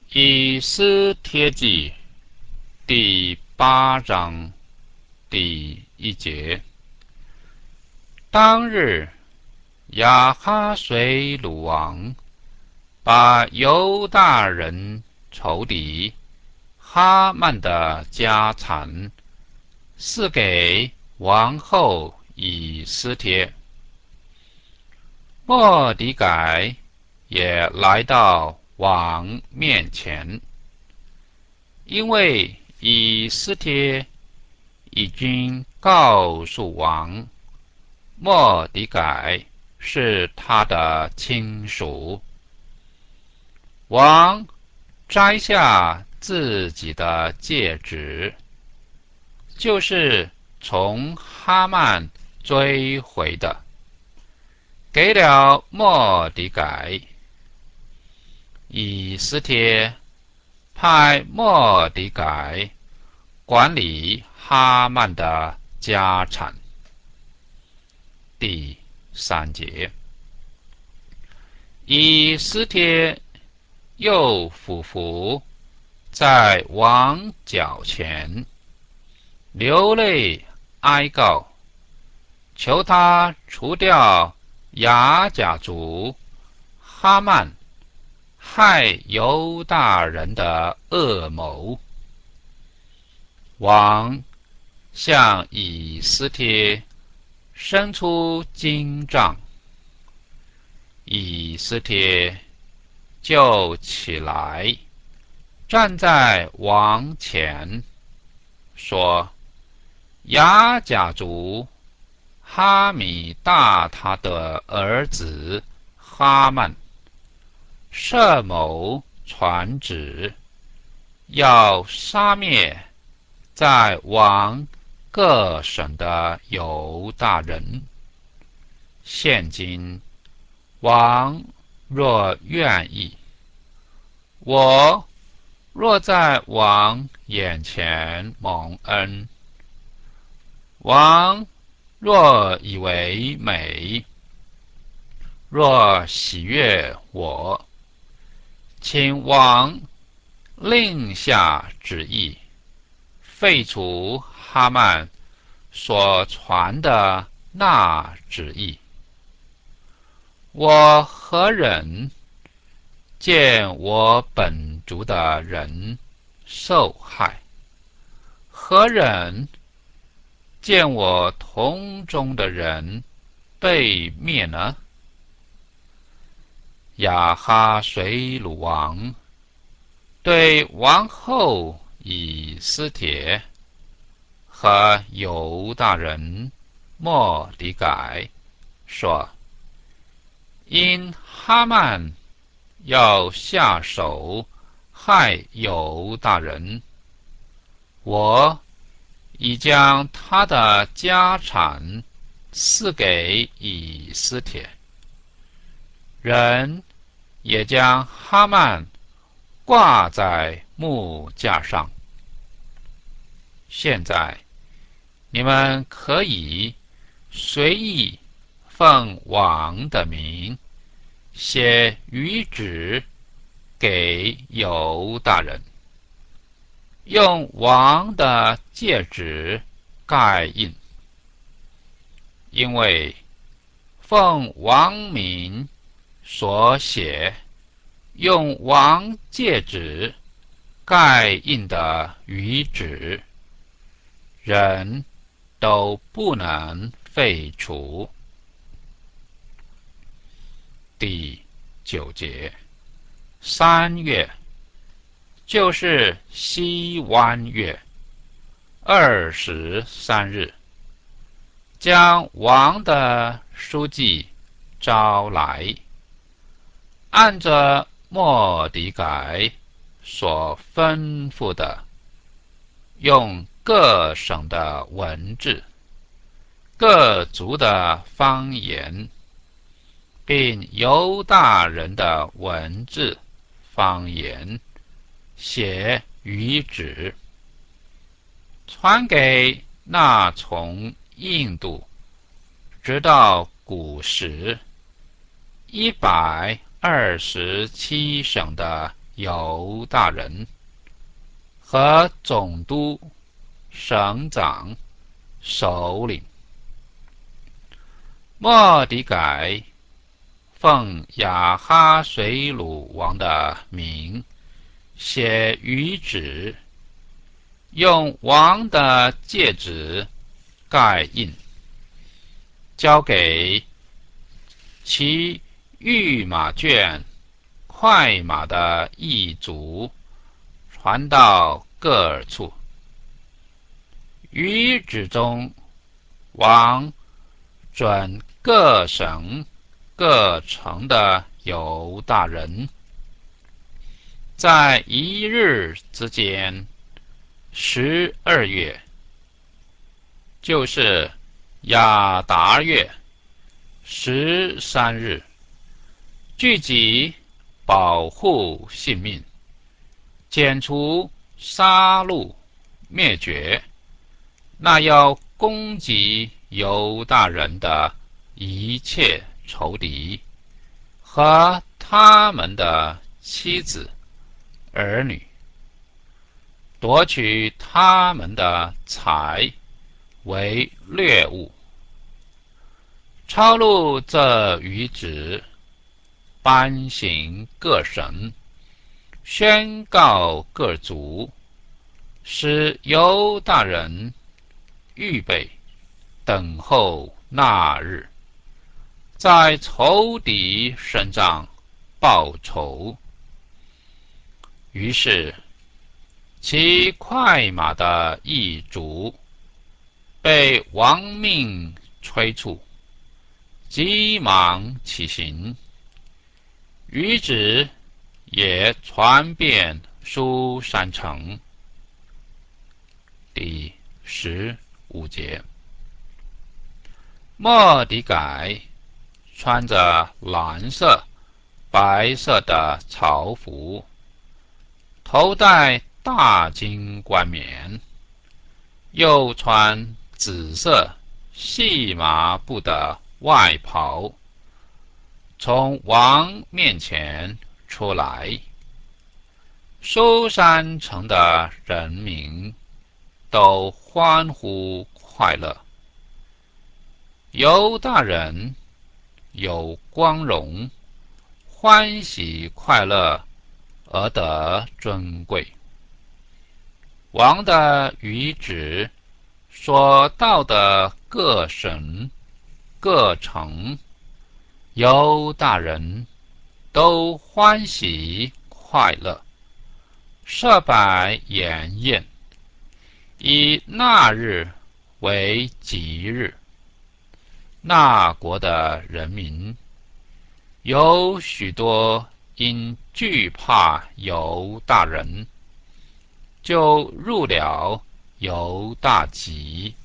以斯帖记第8章第1节。当日，亚哈随鲁王把犹大人仇敌哈曼的家产赐给王后以斯帖。末底改也来到王面前，因为以斯帖已经告诉王，末底改是他的亲属。王摘下自己的戒指，就是从哈曼追回的，给了末底改。以斯帖派末底改管理哈曼的家产。第3节。以斯帖又俯伏在王脚前，流泪哀告，求他除掉亚甲族哈曼害犹大人的恶谋。王向以斯帖伸出金杖，以斯帖就起来，站在王前，说：亚甲族哈米大他的儿子哈曼设谋传旨，要杀灭在王各省的犹大人。现今王若愿意，我若在王眼前蒙恩，王若以为美，若喜悦我，请王令下旨意，废除哈曼所传的那旨意。我何忍见我本族的人受害？何忍见我同中的人被灭呢？亚哈随鲁王对王后以斯帖和犹大人末底改说：因哈曼要下手害犹大人，我已将他的家产赐给以斯帖，人也将哈曼挂在木架上。现在你们可以随意奉王的名写谕旨给犹大人，用王的戒指盖印，因为奉王名所写用王戒指盖印的谕旨，人都不能废除。第9节。3月，就是西湾月23日，将王的书记招来，按着末底改所吩咐的，用各省的文字、各族的方言，并犹大人的文字方言写谕旨，传给那从印度直到古时127省的犹大人和总督、省长、首领。末底改奉亚哈随鲁王的名写谕旨，用王的戒指盖印，交给骑御马圈、快马的一族，传到各处。谕旨中，王准各省各城的犹大人，在一日之间，12月，就是亚达月13日，聚集保护性命，剪除、杀戮、灭绝那要攻击犹大人的一切仇敌和他们的妻子、儿女，夺取他们的财为掠物。抄录这谕旨，颁行各省，宣告各族，使犹大人预备等候那日，在仇敌身上报仇。于是骑快马的一族被王命催促，急忙起行。谕旨也传遍书珊城。第15节，末底改穿着蓝色、白色的朝服，头戴大金冠冕，又穿紫色细麻布的外袍，从王面前出来。书珊城的人民都欢呼快乐，犹大人有光荣，欢喜快乐而得尊贵。王的谕旨所到的各省各城，犹大人都欢喜快乐，设摆筵宴，以那日为吉日。那国的人民有许多因惧怕犹大人，就入了犹大籍，